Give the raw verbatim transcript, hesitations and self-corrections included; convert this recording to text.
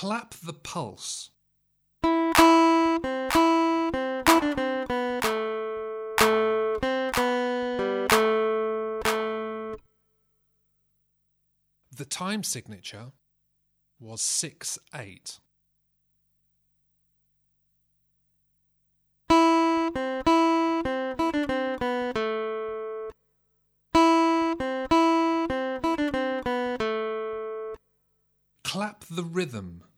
Clap the pulse. The time signature was six eight. Clap the rhythm.